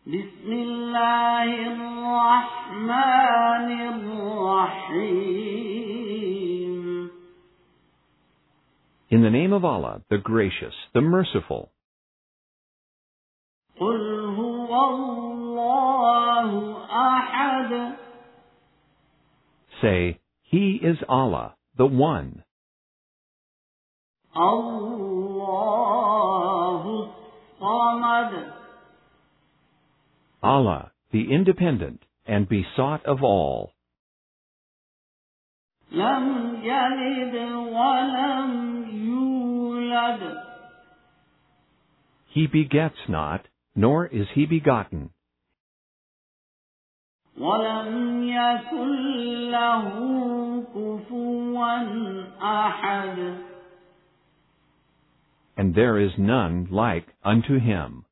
بسم الله الرحمن الرحيم. In the name of Allah, the Gracious, the Merciful. قل هو الله أحد. Say, He is Allah, the One. الله الصمد. Allah, the Independent and besought of all. لم يلد ولم يولد. He begets not, nor is He begotten. ولم يكن له كفوا أحد. And there is none like unto Him.